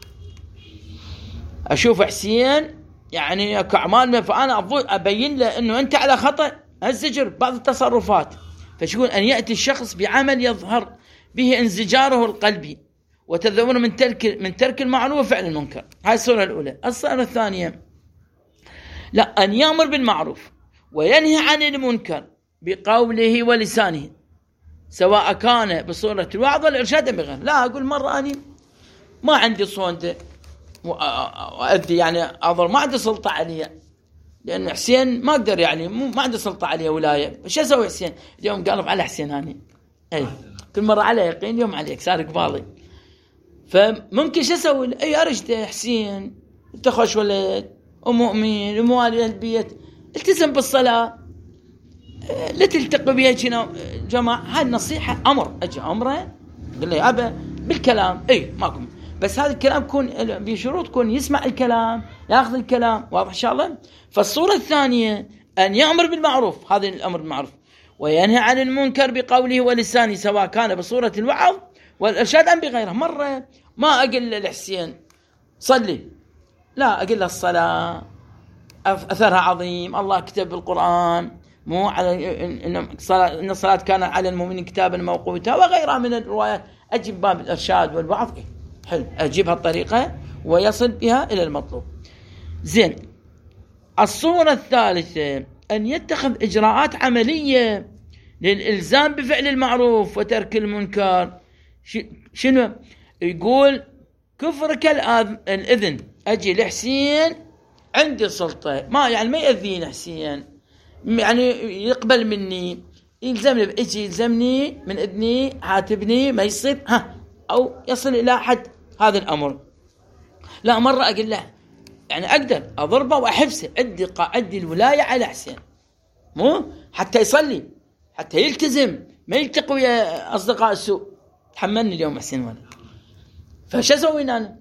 أشوف حسين يعني كأعمال، فأنا أبين له أنه أنت على خطأ، الزجر بعض التصرفات. فشكون أن يأتي الشخص بعمل يظهر به انزجاره القلبي وتذمم من ترك من ترك المعروف وفعل المنكر. هاي الصورة الأولى. الصورة الثانية لا، أن يأمر بالمعروف وينهي عن المنكر بقوله ولسانه، سواء كان بصورة الوعظ والإرشاد بغيره. لا أقول مرة أنا ما عندي صوت وأدي يعني أظهر، ما عندي سلطة عليه، لأن حسين ما أقدر يعني ما عندي سلطة عليه ولاية. شو أسوي حسين اليوم؟ قالب على حسين هاني أي كل مرة على يقين، اليوم عليك صار قبالي. فممكن شو أسوي؟ أي أرشد حسين تخش ولد ومؤمن وموالي البيت، التزم بالصلاة، لا تلتقي بها جماعة. هاي النصيحة أمر، أجي أمره قل لي أبا بالكلام أي ماكم، بس هذا الكلام يكون بشروط، يكون يسمع الكلام يأخذ الكلام. واضح إن شاء الله؟ فالصورة الثانية أن يأمر بالمعروف، هذا الأمر بالمعروف، وينهى عن المنكر بقوله ولسانه، سواء كان بصورة الوعظ والإرشاد أم بغيره. مرة ما أقول لحسين صلي، لا أقول له الصلاة أثرها عظيم، الله كتب بالقرآن مو على إن الصلاة كان على المؤمنين كتابا موقوتا وغيرها من الروايات. أجيب باب الإرشاد والوعظ حلو، أجيبها الطريقة ويصل بها إلى المطلوب. زين. الصورة الثالثة أن يتخذ إجراءات عملية للإلزام بفعل المعروف وترك المنكر. شنو يقول؟ كفرك الإذن، أجي لحسين عندي سلطة، ما يعني ما يأذيني حسين، يعني يقبل مني يلزمني، اجي يلزمني من إذني عاتبني ما يصير ها أو يصل إلى حد هذا الأمر. لا مرة أقول له يعني أقدر أضربه وأحبسه، عندي عندي الولاية على حسين، مو حتى يصلي حتى يلتزم ما يلتقي ويا أصدقاء السوء. تحملني اليوم حسين ولا فش أسوي أنا؟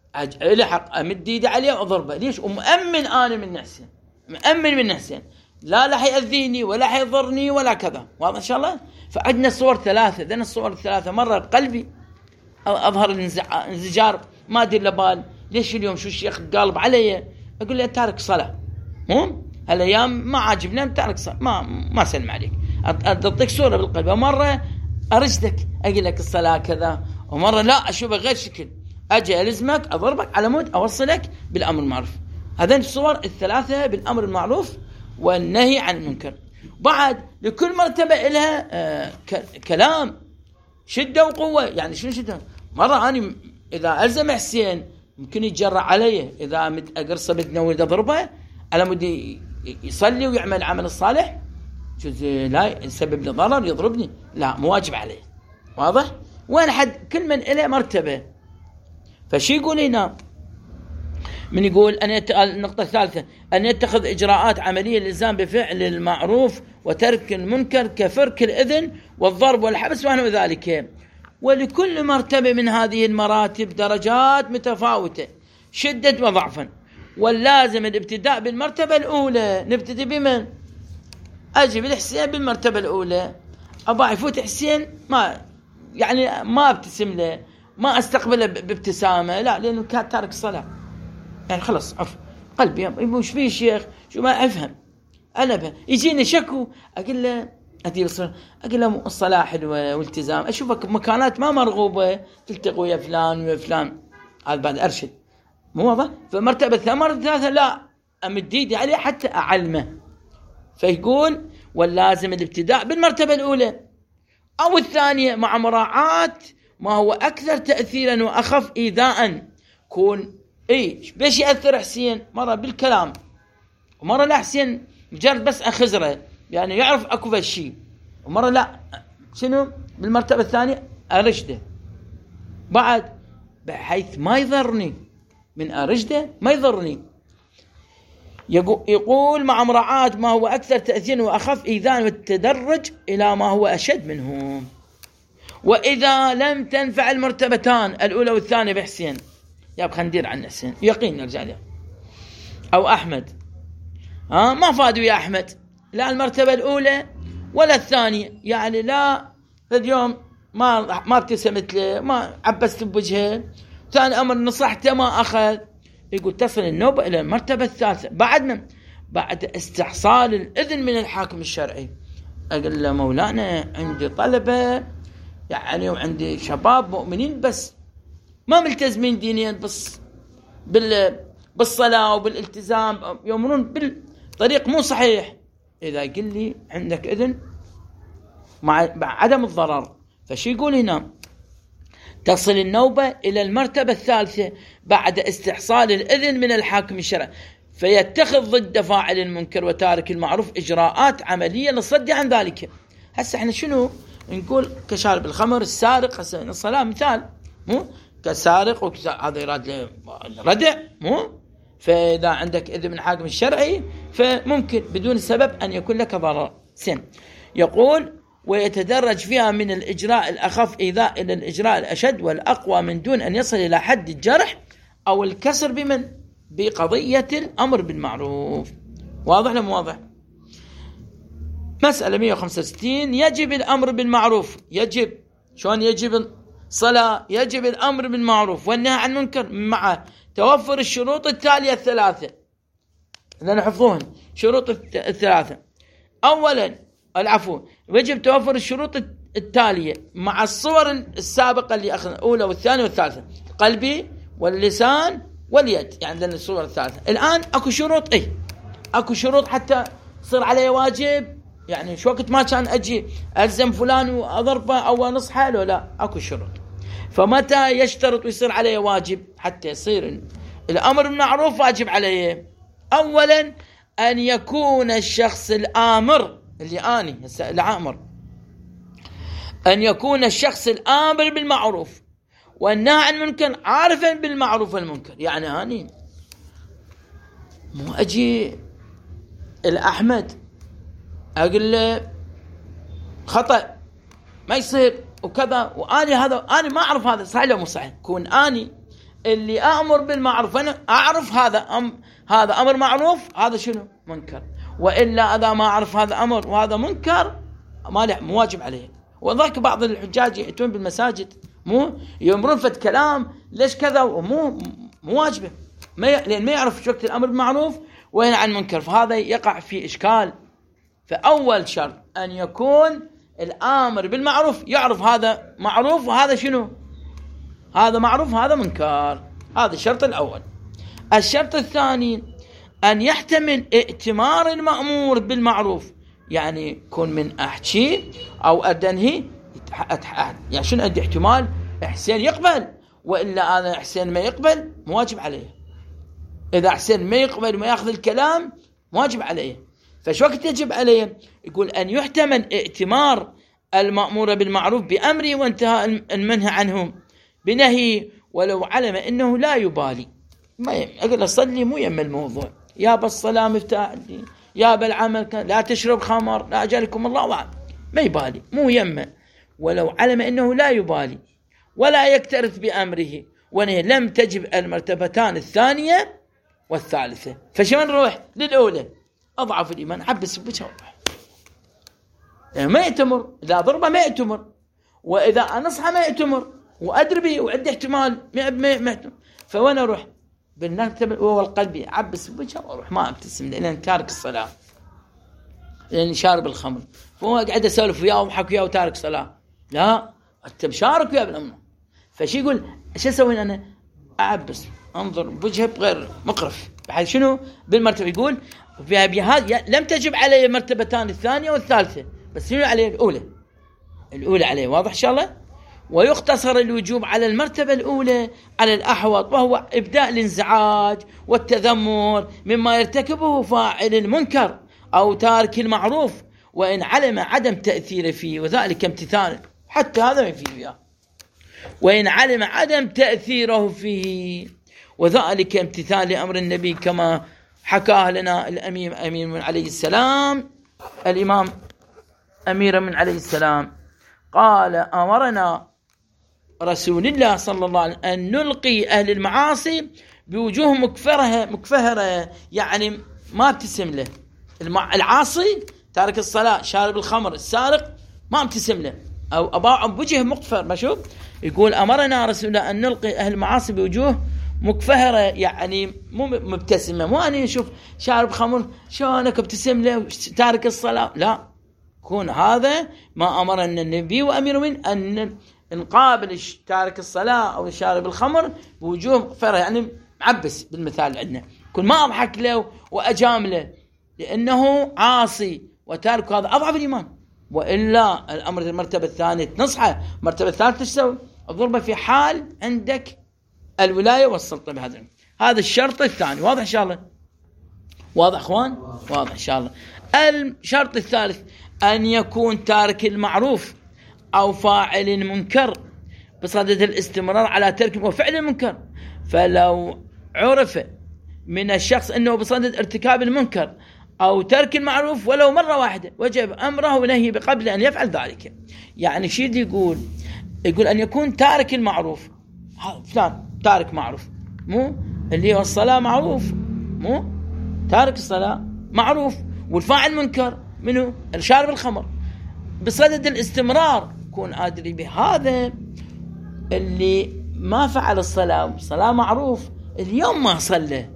ألحق أمد إيدي عليه وأضربه. ليش؟ ومؤمن أنا من حسين، مؤمن من حسين لا لا حيأذيني ولا حيضرني ولا كذا. واضح إن شاء الله؟ فعندنا الصور ثلاثة. ذن الصور الثلاثة مرة بقلبي أظهر الانزجار ما أدري لبال ليش اليوم شو الشيخ قالب علي، أقول له تارك صلاة، مو هالأيام ما عاجبنا تارك صلاة، ما ما سلم عليك، أعطيك صورة بالقلب. ومرة أرشدك أقول لك الصلاة كذا، ومرة لا أشوفك غير شكل، أجي ألزمك أضربك على مود أوصلك بالأمر المعروف. هذين الصور الثلاثة بالأمر المعروف والنهي عن المنكر. بعد لكل مرتبة لها آه كلام شدة وقوة. يعني شنو شدة؟ مرة أنا إذا ألزم حسين ممكن يتجرع علي، إذا أقرصه بدنا ولد أضربه على مود يصلي ويعمل عمل الصالح، جزء لا يسبب لي ضرر يضربني، لا مو واجب عليه. واضح؟ وين حد كل من إله مرتبة. فشي يقول هنا من يقول أن يت... النقطة الثالثة أن يتخذ إجراءات عملية للإلزام بفعل المعروف وترك المنكر كفرك الإذن والضرب والحبس ونحو ذلك. ولكل مرتبة من هذه المراتب درجات متفاوتة شدة وضعفا، واللازم الابتداء بالمرتبة الأولى. نبتدي بمن؟ أجي بالحسين بالمرتبة الأولى، أبا يفوت حسين ما يعني ما ابتسم له، ما استقبله بابتسامة، لا لأنه كان تارك الصلاة، يعني خلص عف قلبي وش فيه شيخ شو ما أفهم أنا به. يجيني شكو أقول له أدي الصلاة، أقول له الصلاة حلوة والتزام، أشوفك مكانات ما مرغوبة تلتقي ويا فلان ويا فلان، هذا بعد أرشد مو واضح. فمرتبة ثلاثة لا أمد ايدي عليه حتى أعلمه. فيقول واللازم الابتداء بالمرتبة الأولى أو الثانية مع مراعاة ما هو أكثر تأثيرا وأخف إيذاء. كون إيه بيش يأثر حسين؟ مرة بالكلام، ومرة لا حسين مجرد بس أخزره يعني يعرف أكو الشيء، ومرة لا شنو بالمرتبة الثانية أرشده بعد بحيث ما يضرني من أرجده، ما يضرني. يقول مع مراعاة ما هو أكثر تأثيرا وأخف إيذانا والتدرج إلى ما هو أشد منه. وإذا لم تنفع المرتبتان الأولى والثانية بحسين، يا خندير عن حسين يقين نرجع له، أو أحمد، ها ما فادوا يا أحمد لا المرتبة الأولى ولا الثانية، يعني لا اليوم ما ما ابتسمت له، ما عبست بوجهه، ثاني أمر نصحته ما أخذ. يقول تصل النوبة إلى المرتبة الثالثة بعد من بعد استحصال الإذن من الحاكم الشرعي. أقول له مولانا عندي طلبة يعني وعندي شباب مؤمنين بس ما ملتزمين دينيا، بس بال بالصلاة وبالالتزام يؤمنون بالطريق مو صحيح. إذا قل لي عندك إذن مع عدم الضرر، فشي يقول هنا تصل النوبة إلى المرتبة الثالثة بعد استحصال الإذن من الحاكم الشرعي، فيتخذ ضد فاعل المنكر وتارك المعروف إجراءات عملية للصد عن ذلك. هسه احنا شنو نقول؟ كشارب الخمر، السارق، هسه الصلاة مثال، مو كسارق هذا يراد ردع، مو فإذا عندك إذن من الحاكم الشرعي فممكن بدون سبب أن يكون لك ضرر. سن يقول ويتدرج فيها من الإجراء الأخف إيذاء إلى الإجراء الأشد والأقوى من دون أن يصل إلى حد الجرح أو الكسر بمن بقضية الأمر بالمعروف. واضح لم واضح؟ مسألة مئة وخمسة وستين. يجب الأمر بالمعروف، يجب شلون يجب الصلاة؟ يجب الأمر بالمعروف والنهي عن المنكر مع توفر الشروط التالية الثلاثة، لأن حفظوهن شروط الثلاثة. أولا العفو، يجب توفر الشروط التالية مع الصور السابقة اللي أخذنا الأولى والثانية والثالثة، القلبي واللسان واليد، يعني لأن الصور الثالثة. الآن أكو شروط، إيه أكو شروط حتى يصير عليه واجب، يعني شو وقت ما كان أجي ألزم فلان وأضربه أو أنصحه له، لا أكو شروط. فمتى يشترط ويصير عليه واجب حتى يصير الأمر بالمعروف واجب عليه؟ أولا أن يكون الشخص الآمر اللي آني هسه العامر، أن يكون الشخص الآمر بالمعروف والنهي عن المنكر عارفا بالمعروف والمنكر. يعني أني مو أجي الأحمد أقول له خطأ ما يصير وكذا، وأني هذا أنا ما أعرف هذا صحيح ولا مو صحيح. كون أني اللي أأمر بالمعروف أنا أعرف هذا أم هذا أمر معروف، هذا شنو منكر، وإلا إذا ما أعرف هذا أمر وهذا منكر ما له مو واجب عليه. وذاك بعض الحجاج يأتون بالمساجد مو يأمرون فد كلام ليش كذا ومو مو واجبه، ما ي... لأن ما يعرف شو وقت الأمر بالمعروف وين عن منكر، فهذا يقع في إشكال. فأول شرط أن يكون الآمر بالمعروف يعرف هذا معروف وهذا شنو، هذا معروف وهذا منكر، هذا الشرط الأول. الشرط الثاني أن يحتمل ائتمار المأمور بالمعروف، يعني يكون من أحكي أو أدنهي، يعني شنو عندي احتمال حسين يقبل وإلا أنا حسين ما يقبل مواجب عليه. إذا حسين ما يقبل وما يأخذ الكلام مواجب عليه. فشو وقت يجب عليه؟ يقول أن يحتمل ائتمار المأمور بالمعروف بأمره وانتهاء المنهي عنه بنهي، ولو علم أنه لا يبالي. ما أقول أصلي مو يم الموضوع، يا بالصلاة مفتاح الدين، يا بالعمل لا تشرب خمر، لا أجلكم الله وعلا، ما يبالي مو يمه. ولو علم أنه لا يبالي ولا يكترث بأمره ونهي لم تجب المرتبتان الثانية والثالثة. فشو نروح للأولى؟ أضعف الإيمان حبس بوجهه وروح، يعني ما يأتمر، إذا ضربه ما يأتمر، وإذا أنصحه ما يأتمر، وأدري به وعندي احتمال ما يأتمر. فوين أروح؟ بالنكتب وهو القلبي عبس بوجهه وأروح، ما أبتسم لأن تارك الصلاة، لأن شارب الخمر. فهو قاعد أسولف وياه وحكي وياه وتارك صلاة، لا أنت مشارك وياه بالأمر. فشي يقول شو أسوي أنا؟ أعبس أنظر بوجهه بغير مقرف، بحيث شنو بالمرتبة. يقول بهذا لم تجب عليه المرتبتان الثانية والثالثة، بس شنو عليه؟ الأولى الأولى عليه. واضح إن شاء الله؟ ويقتصر الوجوب على المرتبة الأولى على الأحوط، وهو إبداء الانزعاج والتذمر مما يرتكبه فاعل المنكر أو تارك المعروف، وإن علم عدم تأثير فيه، وذلك امتثال حتى هذا ما يفيد فيها. وإن علم عدم تأثيره فيه، وذلك امتثال لأمر النبي كما حكاه لنا الأمير أمير من عليه السلام. الإمام أمير من عليه السلام قال: أمرنا رسول الله صلى الله عليه وسلم أن نلقي أهل المعاصي بوجوه مكفرة مكفهرة، يعني ما ابتسم له. العاصي تارك الصلاة، شارب الخمر، السارق، ما ابتسم له، أو أباع بوجه مكفر. ما شوف يقول: أمرنا رسول الله أن نلقي أهل المعاصي بوجوه مكفهرة، يعني مو مبتسمة. مو أنا أشوف شارب خمر شلونك ابتسم له تارك الصلاة، لا، كون هذا ما أمرنا النبي وأمير من أن نقابل تارك الصلاة أو شارب الخمر بوجوه مكفهرة، يعني معبس بالمثال عندنا، كل ما أضحك له وأجامله لأنه عاصي وتارك، هذا أضعف الإيمان. وإلا الأمر المرتبة الثانية تنصحه، المرتبة الثالثة تسوي الضربة في حال عندك الولاية والسلطة بهذا. هذا الشرط الثاني. واضح إن شاء الله؟ واضح أخوان؟ واضح إن شاء الله. الشرط الثالث أن يكون تارك المعروف أو فاعل منكر بصدد الاستمرار على ترك وفعل المنكر. فلو عرف من الشخص أنه بصدد ارتكاب المنكر أو ترك المعروف ولو مرة واحدة، وجب أمره ونهيه قبل أن يفعل ذلك. يعني شيء يقول يقول أن يكون تارك المعروف، فلان تارك معروف، مو اللي هو الصلاة معروف، مو تارك الصلاة معروف، والفاعل منكر منه شارب الخمر، بصدد الاستمرار كون أدري بهذا اللي ما فعل الصلاة، الصلاة معروف، اليوم ما صلى،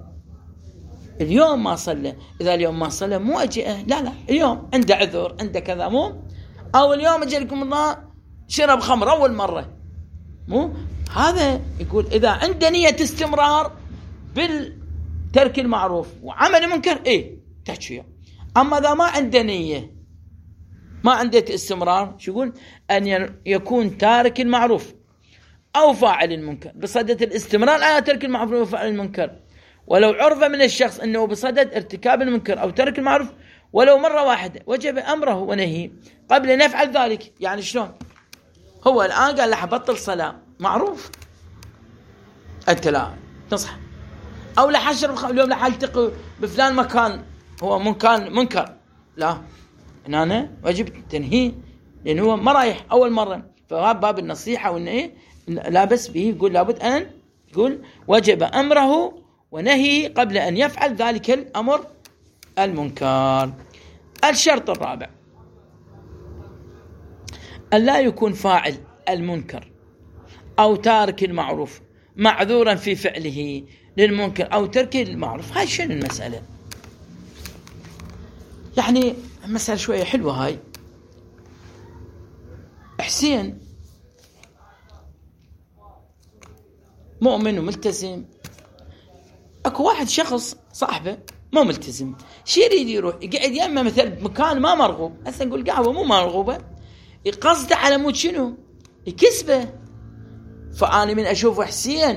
اليوم ما صلى. إذا اليوم ما صلى مو أجئه، لا لا، اليوم عنده عذر، عنده كذا، مو أو اليوم أجي لكم الله شرب خمر أول مرة، مو هذا. يقول إذا عنده نية استمرار بالترك المعروف وعمل منكر، إيه تحكي. أما إذا ما عنده نية، ما عنده استمرار، شو يقول؟ أن يكون تارك المعروف أو فاعل المنكر بصدد الاستمرار على ترك المعروف وفعل المنكر، ولو عرف من الشخص أنه بصدد ارتكاب المنكر أو ترك المعروف ولو مرة واحدة، وجب أمره ونهيه قبل أن يفعل ذلك. يعني شلون؟ هو الآن قال له بطل صلاة، معروف، أنت لا تصح، أو لحشر اليوم لحلتقي بفلان مكان هو مكان منكر، لا، هنا واجب تنهيه لأنه هو ما رايح أول مرة. فهذا باب النصيحة، وإنه إيه لا بس به، يقول لابد أن يقول وجب أمره ونهي قبل أن يفعل ذلك الأمر المنكر. الشرط الرابع أن لا يكون فاعل المنكر أو تارك المعروف معذورا في فعله للمنكر أو ترك المعروف. هاي شنو المسألة؟ يعني مسألة شوية حلوة هاي. حسين مؤمن وملتزم، اكو واحد شخص صاحبه مو ملتزم، شي يريد يروح يقعد يمه مثلا بمكان ما مرغوب، هسه نقول قهوه مو مرغوبه، يقصده على مود شنو؟ يكسبه. فأنا من اشوف حسين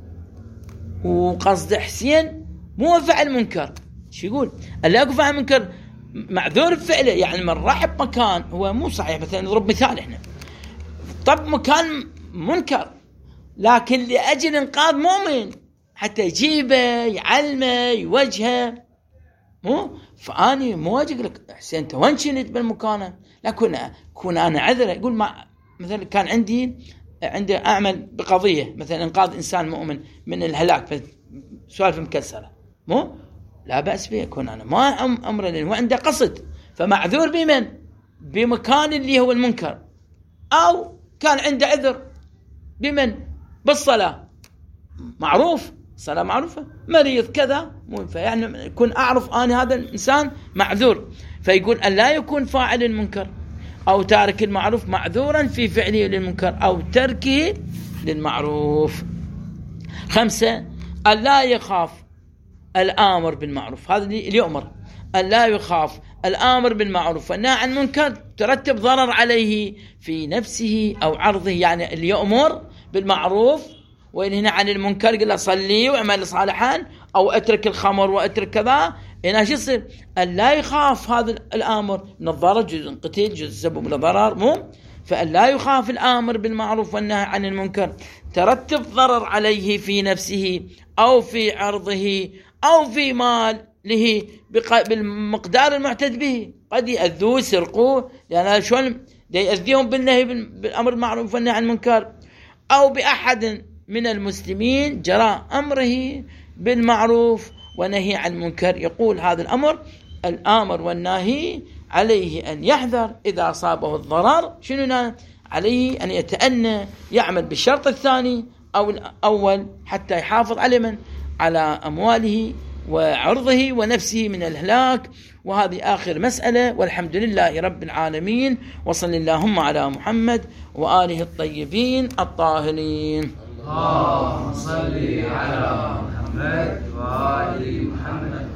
وقصد حسين مو فعل منكر، شو يقول؟ الا اكو فعل منكر معذور بفعله، يعني من راح بمكان هو مو صحيح، مثلا نضرب مثال احنا طب مكان منكر لكن لاجل انقاذ مؤمن حتى يجيبه يعلمه يوجهه، مو فاني مو اجي لك حسين انت وين كنت بالمكان، لا كنا كنا انا عذره. يقول ما مثلا كان عندي عندي اعمل بقضيه مثلا انقاذ انسان مؤمن من الهلاك، سوالف مكسره، مو لا باس به، يكون انا ما امر لانه عنده قصد، فمعذور بمن؟ بمكان اللي هو المنكر، او كان عنده عذر بمن؟ بالصلاه، معروف صلاة معروفة، مريض كذا، يعني يكون أعرف أنا هذا الإنسان معذور. فيقول أن لا يكون فاعل المنكر أو تارك المعروف معذورا في فعله للمنكر أو تركه للمعروف. خمسة أن لا يخاف الآمر بالمعروف، هذا اللي يؤمر، أن لا يخاف الآمر بالمعروف والنهي عن المنكر ترتب ضرر عليه في نفسه أو عرضه، يعني اللي يؤمر بالمعروف وينهى عن المنكر يقول له صلي واعمل صالحا او اترك الخمر واترك كذا، هنا شو يصير؟ أن لا يخاف هذا الامر من الضرر، جزء قتيل جزء سبب من الضرر، مو فأن لا يخاف الآمر بالمعروف والنهي عن المنكر ترتب ضرر عليه في نفسه أو في عرضه أو في ماله بالمقدار المعتد به. قد يأذوه يسرقوه لأن شلون يأذيهم بالنهي بالأمر بالمعروف والنهي عن المنكر، أو بأحد من المسلمين جراء أمره بالمعروف ونهي عن المنكر. يقول هذا الأمر الآمر والناهي عليه أن يحذر إذا أصابه الضرر شنو عليه أن يتأنى يعمل بالشرط الثاني أو الأول حتى يحافظ على من على أمواله وعرضه ونفسه من الهلاك. وهذه آخر مسألة، والحمد لله رب العالمين، وصل اللهم على محمد وآله الطيبين الطاهرين.
اللهم صل على محمد وآل محمد.